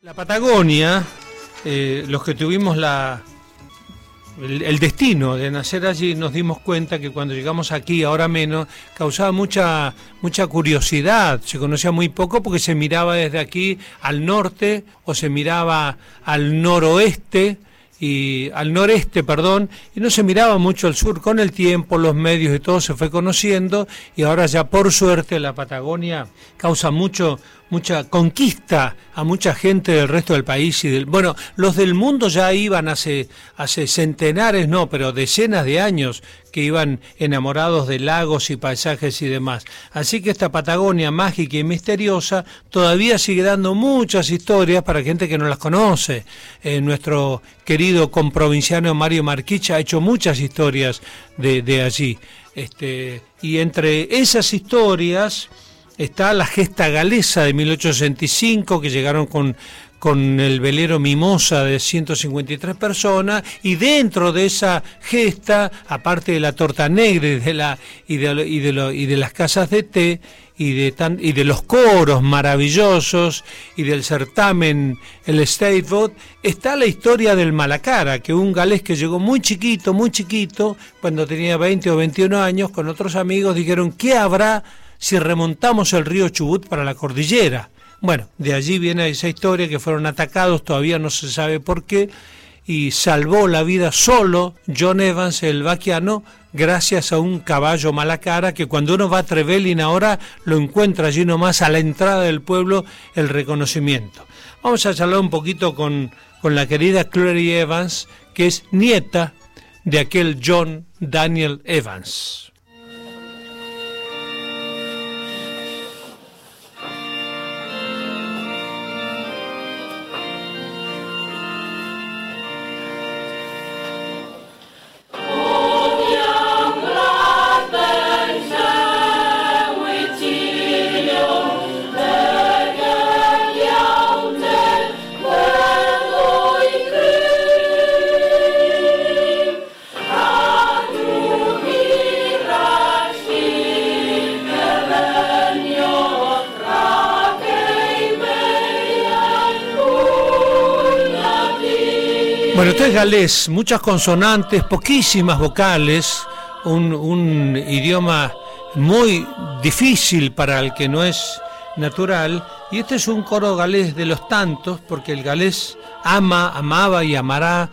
La Patagonia, los que tuvimos el destino de nacer allí, nos dimos cuenta que cuando llegamos aquí, ahora menos, causaba mucha curiosidad. Se conocía muy poco porque se miraba desde aquí al norte o se miraba al noreste y no se miraba mucho al sur. Con el tiempo, los medios y todo se fue conociendo y ahora ya por suerte la Patagonia causa mucha conquista a mucha gente del resto del país bueno, los del mundo ya iban hace centenares, no, pero decenas de años que iban enamorados de lagos y paisajes y demás. Así que esta Patagonia mágica y misteriosa todavía sigue dando muchas historias para gente que no las conoce. Nuestro querido comprovinciano Mario Marquich ha hecho muchas historias de allí. Y entre esas historias está la gesta galesa de 1865, que llegaron con el velero Mimosa de 153 personas, y dentro de esa gesta, aparte de la torta negra y de las casas de té y de los coros maravillosos y del certamen el State Vote, está la historia del Malacara, que un galés que llegó muy chiquito, cuando tenía 20 o 21 años, con otros amigos dijeron: ¿qué habrá si remontamos el río Chubut para la cordillera? Bueno, de allí viene esa historia, que fueron atacados, todavía no se sabe por qué, y salvó la vida solo John Evans, el vaquiano, gracias a un caballo Malacara, que cuando uno va a Trevelin ahora lo encuentra allí nomás a la entrada del pueblo, el reconocimiento. Vamos a charlar un poquito con la querida Clary Evans, que es nieta de aquel John Daniel Evans. Bueno, esto es galés, muchas consonantes, poquísimas vocales, un idioma muy difícil para el que no es natural, y este es un coro galés de los tantos, porque el galés amaba y amará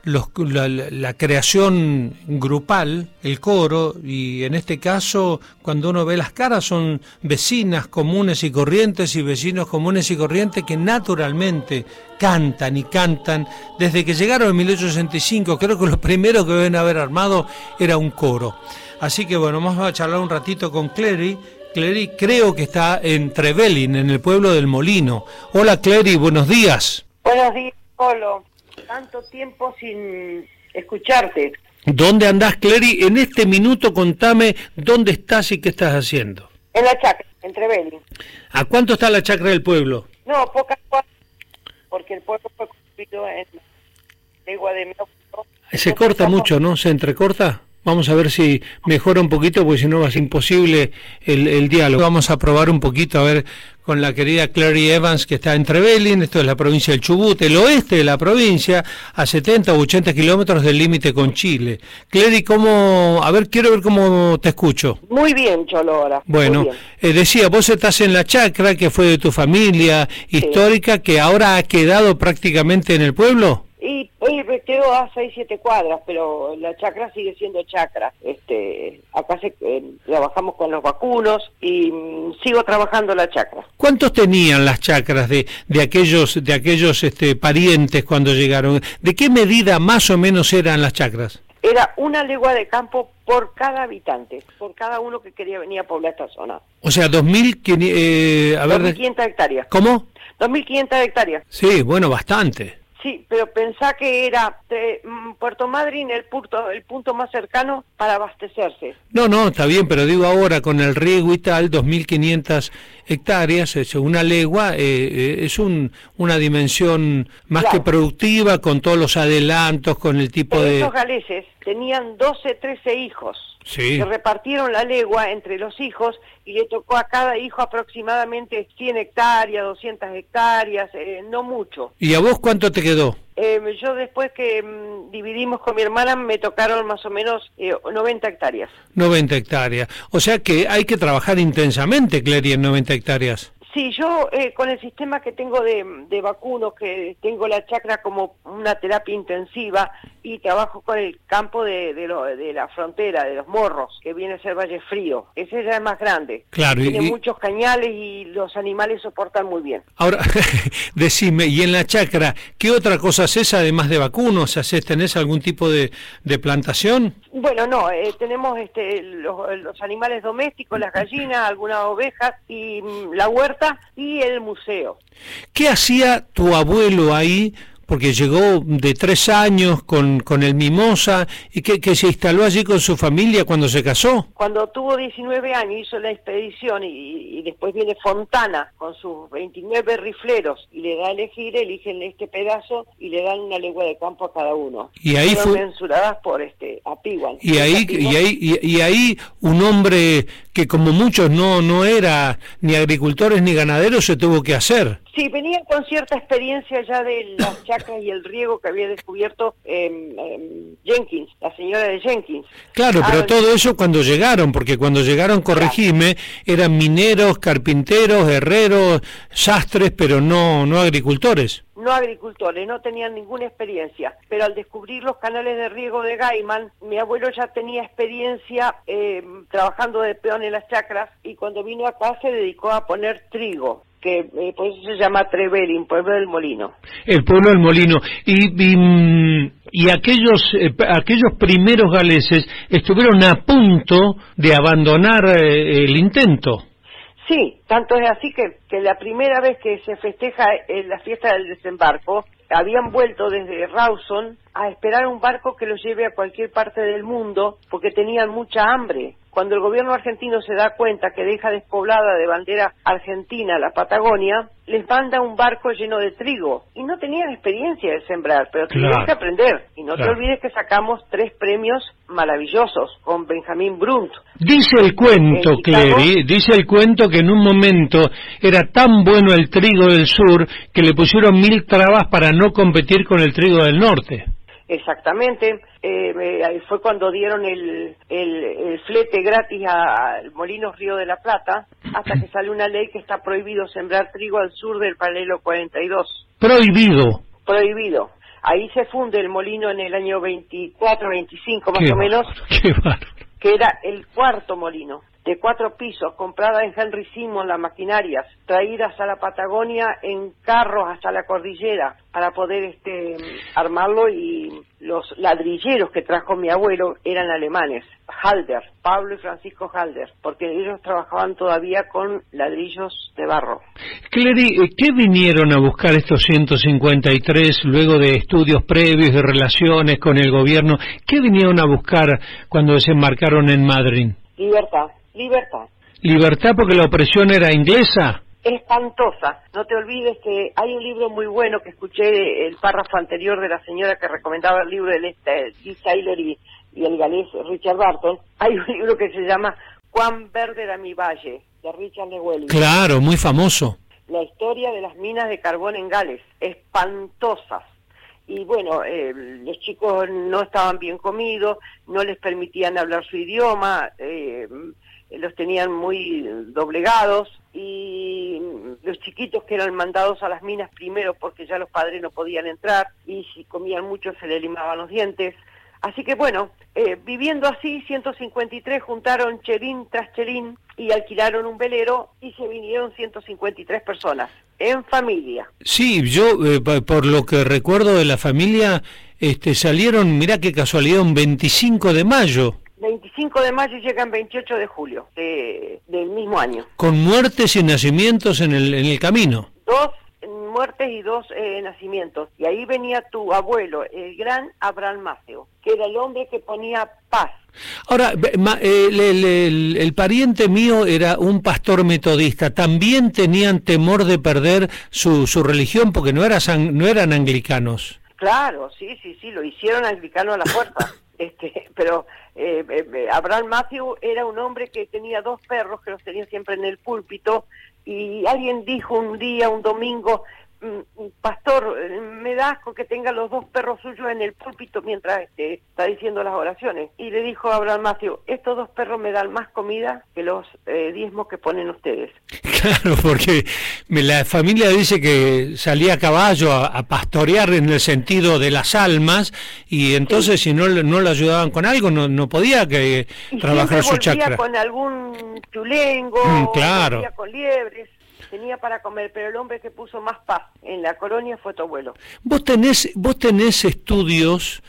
la creación grupal, el coro, y en este caso, cuando uno ve las caras, son vecinas comunes y corrientes y vecinos comunes y corrientes que naturalmente cantan y cantan. Desde que llegaron en 1865, creo que lo primero que deben haber armado era un coro. Así que bueno, vamos a charlar un ratito con Clary. Clary creo que está en Trevelin, en el pueblo del Molino. Hola Clary, buenos días. Buenos días, Polo. Tanto tiempo sin escucharte. ¿Dónde andás, Clary? En este minuto contame dónde estás y qué estás haciendo. En la chacra, en Trevelin. ¿A cuánto está la chacra del pueblo? No, pocas cuadras, porque el pueblo fue construido en legua de México. Se corta mucho, ¿no? ¿Se entrecorta? Vamos a ver si mejora un poquito, porque si no va a ser imposible el diálogo. Vamos a probar un poquito, a ver, con la querida Clary Evans, que está en Trevelin. Esto es la provincia del Chubut, el oeste de la provincia, a 70 o 80 kilómetros del límite con Chile. Clary, quiero ver cómo te escucho. Muy bien, Cholo, ahora. Bueno, decía, vos estás en la chacra, que fue de tu familia histórica, sí, que ahora ha quedado prácticamente en el pueblo. Y hoy quedó a 6-7 cuadras, pero la chacra sigue siendo chacra. Acá trabajamos con los vacunos y sigo trabajando la chacra. ¿Cuántos tenían las chacras de aquellos parientes cuando llegaron? ¿De qué medida más o menos eran las chacras? Era una legua de campo por cada habitante, por cada uno que quería venir a poblar esta zona. O sea, 2.500 hectáreas. ¿Cómo? 2.500 hectáreas. Sí, bueno, bastante. Sí, pero pensá que era Puerto Madryn el punto más cercano para abastecerse. No, está bien, pero digo ahora, con el riego y tal, 2.500 hectáreas, es una legua, es una dimensión más que productiva, con todos los adelantos, con el tipo de... Esos galeses tenían 12, 13 hijos. Sí. Se repartieron la legua entre los hijos y le tocó a cada hijo aproximadamente 100 hectáreas, 200 hectáreas, no mucho. ¿Y a vos cuánto te quedó? Yo después que dividimos con mi hermana me tocaron más o menos 90 hectáreas. 90 hectáreas. O sea que hay que trabajar intensamente, Clery, en 90 hectáreas. Sí, yo con el sistema que tengo de vacunos, que tengo la chacra como una terapia intensiva y trabajo con el campo de la frontera, de los Morros, que viene a ser Valle Frío. Ese ya es más grande. Claro. Tiene muchos cañales y los animales soportan muy bien. Ahora, decime, ¿y en la chacra qué otra cosa haces además de vacunos? ¿Tenés algún tipo de plantación? Bueno, no, tenemos los animales domésticos, las gallinas, algunas ovejas y la huerta y el museo. ¿Qué hacía tu abuelo ahí? Porque llegó de 3 años con el Mimosa y que se instaló allí con su familia cuando se casó. Cuando tuvo 19 años hizo la expedición y después viene Fontana con sus 29 rifleros y le da a elegir, eligen este pedazo y le dan una legua de campo a cada uno. Y ahí fueron fue mensuradas por Apiguan. Y ahí un hombre que como muchos no era ni agricultores ni ganaderos se tuvo que hacer. Sí, venía con cierta experiencia ya de las chacras y el riego que había descubierto Jenkins, la señora de Jenkins. Claro, pero todo eso cuando llegaron, porque cuando llegaron, corregime, eran mineros, carpinteros, herreros, sastres, pero no agricultores. No agricultores, no tenían ninguna experiencia, pero al descubrir los canales de riego de Gaiman, mi abuelo ya tenía experiencia trabajando de peón en las chacras y cuando vino acá se dedicó a poner trigo, que por eso se llama Trevelin, Pueblo del Molino. El Pueblo del Molino. Y aquellos primeros galeses estuvieron a punto de abandonar el intento. Sí, tanto es así que la primera vez que se festeja la fiesta del desembarco, habían vuelto desde Rawson a esperar un barco que los lleve a cualquier parte del mundo porque tenían mucha hambre. Cuando el gobierno argentino se da cuenta que deja despoblada de bandera argentina la Patagonia, les manda un barco lleno de trigo. Y no tenían experiencia de sembrar, pero tenían que aprender. Y no te olvides que sacamos 3 premios maravillosos con Benjamín Brunt. Dice el cuento, Clery, dice el cuento que en un momento era tan bueno el trigo del sur que le pusieron 1000 trabas para no competir con el trigo del norte. Exactamente, fue cuando dieron el flete gratis a Molinos Río de la Plata, hasta que sale una ley que está prohibido sembrar trigo al sur del paralelo 42. Prohibido. Prohibido. Ahí se funde el molino en el año 24, 25 más o menos, qué bárbaro. Que era el 4º molino, de 4 pisos, comprada en Henry Simon las maquinarias, traídas a la Patagonia en carros hasta la cordillera para poder armarlo, y los ladrilleros que trajo mi abuelo eran alemanes, Halder, Pablo y Francisco Halder, porque ellos trabajaban todavía con ladrillos de barro. Clery, ¿qué vinieron a buscar estos 153 luego de estudios previos de relaciones con el gobierno? ¿Qué vinieron a buscar cuando desembarcaron en Madrid? Libertad, libertad. ¿Libertad porque la opresión era inglesa? Espantosa. No te olvides que hay un libro muy bueno que escuché, el párrafo anterior de la señora que recomendaba el libro de Liz Taylor y el galés Richard Barton. Hay un libro que se llama Cuán verde era mi valle, de Richard Llewellyn. Claro, muy famoso. La historia de las minas de carbón en Gales, espantosas. Y bueno, los chicos no estaban bien comidos, no les permitían hablar su idioma, los tenían muy doblegados, y los chiquitos que eran mandados a las minas primero porque ya los padres no podían entrar, y si comían mucho se les limaban los dientes. Así que bueno, viviendo así, 153 juntaron chelín tras chelín y alquilaron un velero y se vinieron 153 personas, en familia. Sí, yo por lo que recuerdo de la familia, salieron, mirá qué casualidad, un 25 de mayo. 25 de mayo y llegan 28 de julio del mismo año. Con muertes y nacimientos en el camino. 2 muertes y 2 nacimientos. Y ahí venía tu abuelo, el gran Abraham Maceo, que era el hombre que ponía paz. Ahora, el pariente mío era un pastor metodista. ¿También tenían temor de perder su religión porque no eran anglicanos? Claro, sí, lo hicieron anglicano a la fuerza. Pero Abraham Matthew era un hombre que tenía 2 perros que los tenía siempre en el púlpito, y alguien dijo un día, un domingo: pastor, me da asco que tenga los 2 perros suyos en el púlpito mientras está diciendo las oraciones. Y le dijo a Abraham Matthew: estos 2 perros me dan más comida que los diezmos que ponen ustedes. Claro, porque la familia dice que salía a caballo a pastorear en el sentido de las almas, y entonces si no le ayudaban con algo, no podía trabajar su chakra. Con algún chulengo, claro. volvía con liebres. Tenía para comer, pero el hombre que puso más paz en la colonia fue tu abuelo. ¿Vos tenés estudios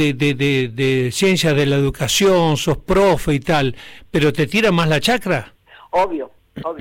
de ciencias de la educación, sos profe y tal, pero te tira más la chakra? Obvio.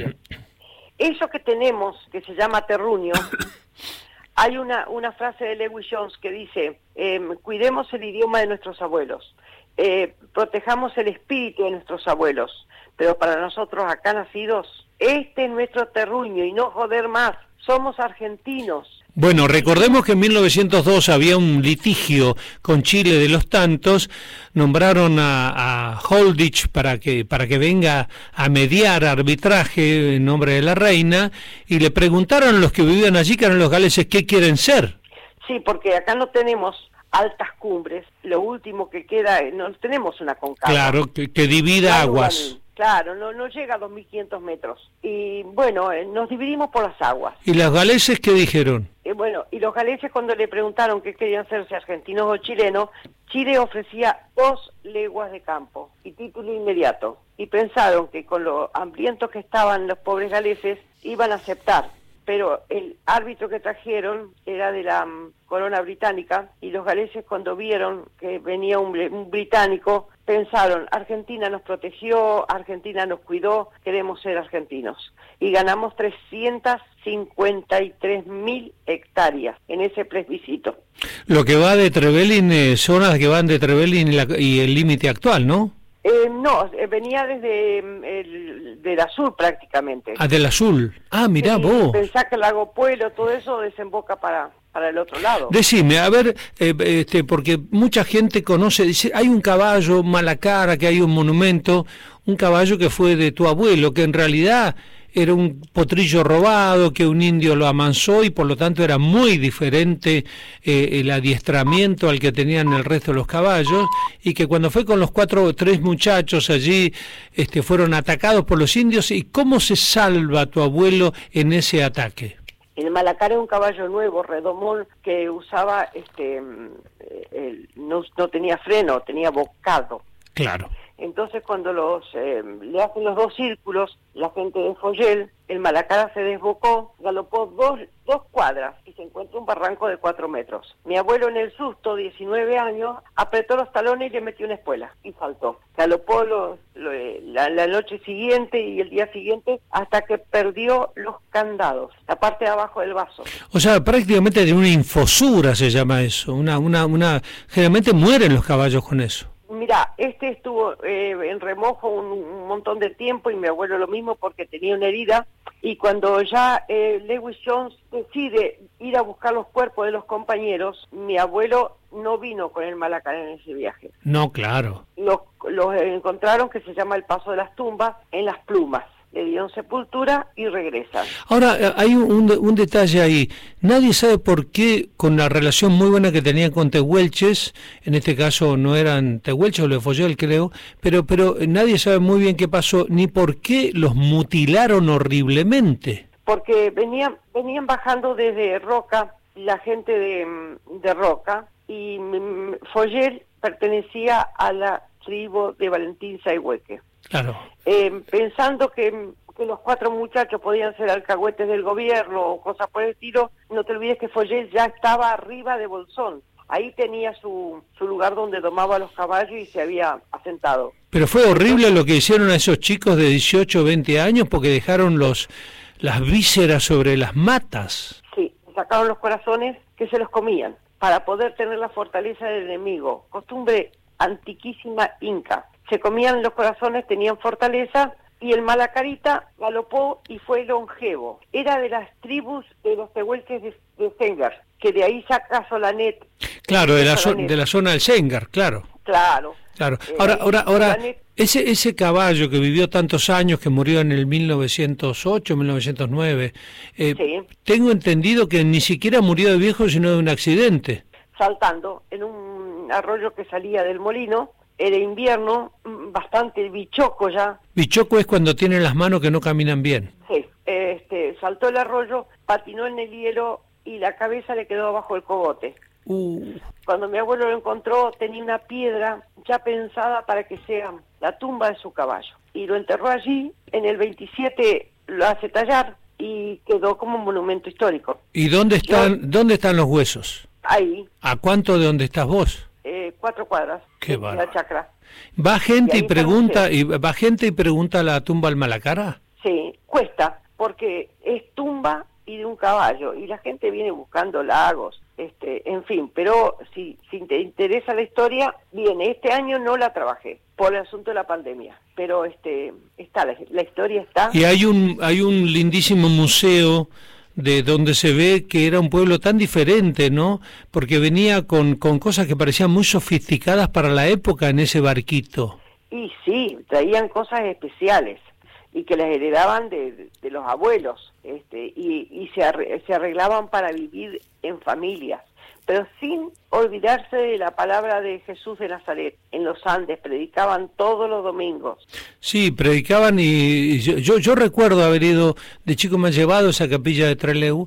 Eso que tenemos, que se llama terruño, hay una frase de Lewis Jones que dice: cuidemos el idioma de nuestros abuelos, protejamos el espíritu de nuestros abuelos, pero para nosotros acá nacidos, este es nuestro terruño y no joder más, somos argentinos. Bueno, recordemos que en 1902 había un litigio con Chile de los tantos, nombraron a Holditch para que venga a mediar arbitraje en nombre de la reina, y le preguntaron a los que vivían allí, que eran los galeses, ¿qué quieren ser? Sí, porque acá no tenemos altas cumbres, lo último que queda, no tenemos una concava. Claro, que divida aguas. Claro, no llega a 2.500 metros. Y bueno, nos dividimos por las aguas. ¿Y los galeses qué dijeron? Y los galeses, cuando le preguntaron qué querían ser, si argentinos o chilenos, Chile ofrecía 2 leguas de campo y título inmediato. Y pensaron que con lo hambrientos que estaban los pobres galeses, iban a aceptar. Pero el árbitro que trajeron era de la corona británica, y los galeses, cuando vieron que venía un británico, pensaron: Argentina nos protegió, Argentina nos cuidó, queremos ser argentinos. Y ganamos 353.000 hectáreas en ese plebiscito. Lo que va de Trevelin, zonas que van de Trevelin y el límite actual, ¿no? Venía desde del azul prácticamente. Ah, del azul. Ah, mirá vos. Pensá que el lago Puelo, todo eso desemboca para el otro lado. Decime, a ver, porque mucha gente conoce, dice, hay un caballo Malacara, que hay un monumento, un caballo que fue de tu abuelo, que en realidad era un potrillo robado, que un indio lo amansó, y por lo tanto era muy diferente el adiestramiento al que tenían el resto de los caballos, y que cuando fue con los 3 muchachos allí, fueron atacados por los indios. ¿Y cómo se salva tu abuelo en ese ataque? El Malacara es un caballo nuevo, redomón, que usaba, no tenía freno, tenía bocado. Claro. Entonces, cuando le hacen los 2 círculos, la gente de Foyel, el Malacara se desbocó, galopó 2 cuadras y se encuentra un barranco de 4 metros. Mi abuelo, en el susto, 19 años, apretó los talones y le metió una espuela y saltó. Galopó la noche siguiente y el día siguiente hasta que perdió los candados, la parte de abajo del vaso. O sea, prácticamente de una infosura se llama eso. Generalmente mueren los caballos con eso. Mira, estuvo en remojo un montón de tiempo, y mi abuelo lo mismo, porque tenía una herida, y cuando ya Lewis Jones decide ir a buscar los cuerpos de los compañeros, mi abuelo no vino con el Malacara en ese viaje. No, claro. Los encontraron, que se llama el Paso de las Tumbas, en Las Plumas. Le dieron sepultura y regresan. Ahora, hay un detalle ahí. Nadie sabe por qué, con la relación muy buena que tenían con tehuelches, en este caso no eran tehuelches o de Foyel, creo, pero nadie sabe muy bien qué pasó, ni por qué los mutilaron horriblemente. Porque venían bajando desde Roca, la gente de Roca, y Foyel pertenecía a la tribu de Valentín Sayhueque. Claro. Pensando que los 4 muchachos podían ser alcahuetes del gobierno o cosas por el estilo, no te olvides que Foyel ya estaba arriba de Bolsón. Ahí tenía su lugar donde domaba los caballos y se había asentado. Pero fue horrible lo que hicieron a esos chicos de 18 o 20 años, porque dejaron las vísceras sobre las matas. Sí, sacaron los corazones que se los comían para poder tener la fortaleza del enemigo. Costumbre antiquísima inca. Se comían los corazones, tenían fortaleza, y el Malacarita galopó y fue longevo. Era de las tribus de los tehuelches de Sengar, que de ahí saca Solanet. Claro, de la zona del Sengar, claro. Claro. Claro. Ahora, gané. ese caballo que vivió tantos años, que murió en el 1908, 1909, Sí, tengo entendido que ni siquiera murió de viejo, sino de un accidente. saltando en un arroyo que salía del molino, era invierno, bastante bichoco ya. Bichoco es cuando tienen las manos que no caminan bien. Sí, saltó el arroyo, patinó en el hielo y la cabeza le quedó abajo del cogote. Cuando mi abuelo lo encontró, tenía una piedra ya pensada para que sea la tumba de su caballo. Y lo enterró allí, en el 27 lo hace tallar y quedó como un monumento histórico. ¿Y dónde están los huesos? Ahí, ¿A cuánto de donde estás vos? 4 cuadras, Qué en bárbaro. la chacra. ¿Va gente Y y ahí pregunta está el va gente y pregunta a la tumba al Malacara? Sí, cuesta, porque es tumba y de un caballo, y la gente viene buscando lagos, en fin, pero si te interesa la historia, viene. Este año no la trabajé, por el asunto de la pandemia, pero está, la historia está. Y hay un lindísimo museo de donde se ve que era un pueblo tan diferente, ¿no? Porque venía con cosas que parecían muy sofisticadas para la época en ese barquito. Y sí, traían cosas especiales y que las heredaban de los abuelos, y se arreglaban para vivir en familias, pero sin olvidarse de la palabra de Jesús de Nazaret. En los Andes predicaban todos los domingos. Sí, predicaban y yo recuerdo haber ido, de chico me han llevado a esa capilla de Trelew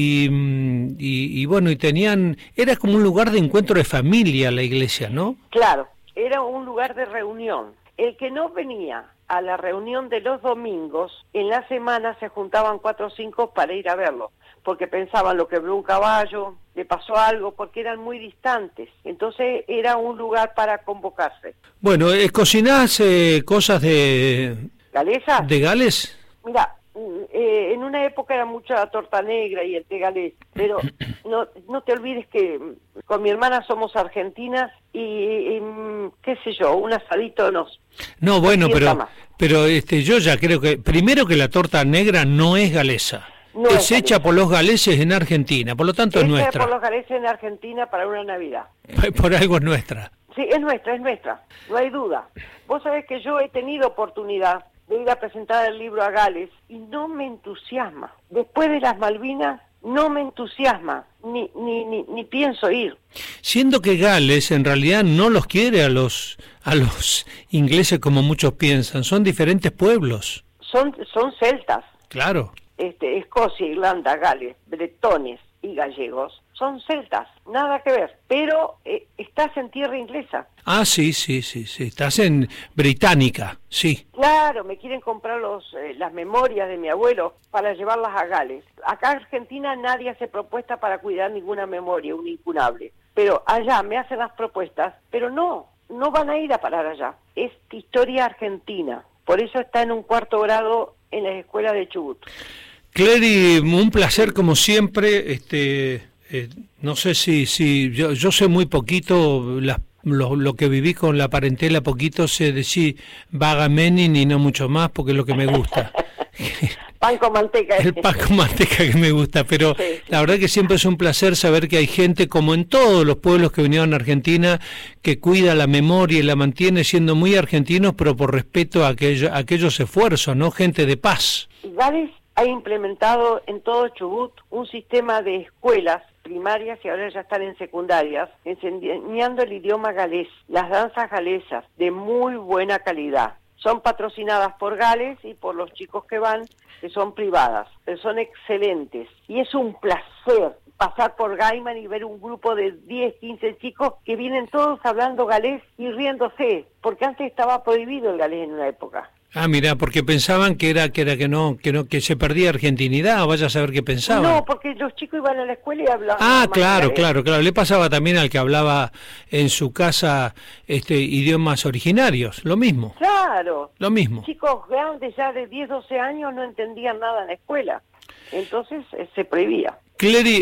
y bueno, y era como un lugar de encuentro de familia la iglesia, ¿no? Claro, era un lugar de reunión. El que no venía a la reunión de los domingos, en la semana se juntaban 4 o 5 para ir a verlo, porque pensaban lo quebró un caballo, le pasó algo, porque eran muy distantes. Entonces era un lugar para convocarse. Bueno, ¿cocinás cosas de ¿Galesas? de Gales? Mira, en una época era mucha torta negra y el té galés, pero no te olvides que con mi hermana somos argentinas y qué sé yo, un asadito nos... No, bueno, sienta más. pero yo ya creo que primero que la torta negra no es galesa. No es es hecha galesa. por los galeses en Argentina, por lo tanto es Esta nuestra. por los galeses en Argentina para una Navidad. Por algo es nuestra. Sí, es nuestra, no hay duda. Vos sabés que yo he tenido oportunidad de ir a presentar el libro a Gales y no me entusiasma. Después de las Malvinas no me entusiasma, ni pienso ir. Siendo que Gales en realidad no los quiere a los ingleses como muchos piensan, son diferentes pueblos. Son celtas. Claro. Escocia, Irlanda, Gales, bretones y gallegos son celtas, nada que ver, pero estás en tierra inglesa. Ah, sí, estás en Británica, sí. Claro, me quieren comprar las memorias de mi abuelo para llevarlas a Gales. Acá en Argentina nadie hace propuesta para cuidar ninguna memoria, un incunable, pero allá me hacen las propuestas, pero no van a ir a parar allá, es historia argentina, por eso está en un 4º grado en las escuelas de Chubut. Clery, un placer como siempre. No sé si yo sé muy poquito, lo que viví con la parentela, poquito sé decir vagamente y no mucho más, porque es lo que me gusta. Pan con manteca. El pan con manteca que me gusta, pero Sí. La verdad que siempre es un placer saber que hay gente, como en todos los pueblos que vinieron a Argentina, que cuida la memoria y la mantiene siendo muy argentinos, pero por respeto a aquellos esfuerzos, ¿no? Gente de paz. Gales ha implementado en todo Chubut un sistema de escuelas primarias y ahora ya están en secundarias, enseñando el idioma galés, las danzas galesas, de muy buena calidad. Son patrocinadas por Gales y por los chicos que van, que son privadas, pero son excelentes. Y es un placer pasar por Gaiman y ver un grupo de 10, 15 chicos que vienen todos hablando galés y riéndose, porque antes estaba prohibido el galés en una época. Ah, mira, porque pensaban que se perdía argentinidad, vaya a saber qué pensaban. No, porque los chicos iban a la escuela y hablaban. Ah, más claro. galés. Le pasaba también al que hablaba en su casa idiomas originarios, lo mismo. Claro. Lo mismo. Chicos grandes ya de 10, 12 años no entendían nada en la escuela. Entonces se prohibía. Clery,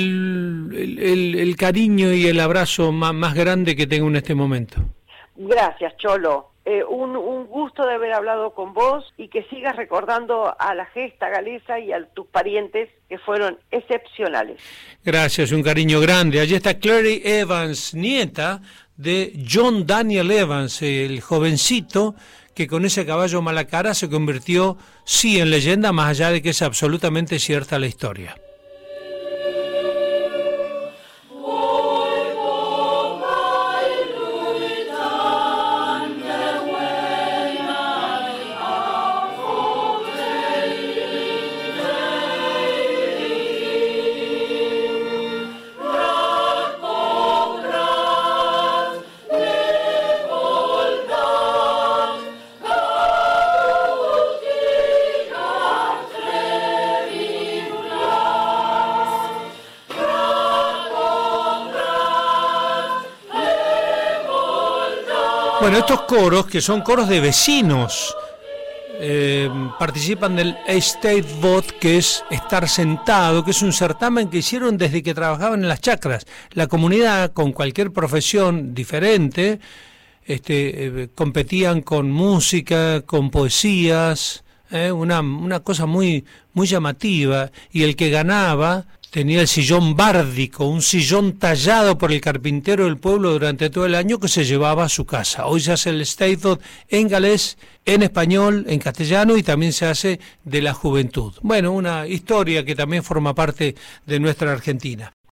el cariño y el abrazo más grande que tengo en este momento. Gracias, Cholo. Un gusto de haber hablado con vos y que sigas recordando a la gesta galesa y a tus parientes que fueron excepcionales. Gracias, un cariño grande. Allí está Clery Evans, nieta de John Daniel Evans, el jovencito que con ese caballo mala cara se convirtió, sí, en leyenda, más allá de que es absolutamente cierta la historia. Bueno, estos coros, que son coros de vecinos, participan del Estate Vote, que es estar sentado, que es un certamen que hicieron desde que trabajaban en las chacras. La comunidad, con cualquier profesión diferente, competían con música, con poesías, una cosa muy, muy llamativa, y el que ganaba tenía el sillón bárdico, un sillón tallado por el carpintero del pueblo durante todo el año que se llevaba a su casa. Hoy se hace el Estate Vote en galés, en español, en castellano, y también se hace de la juventud. Bueno, una historia que también forma parte de nuestra Argentina.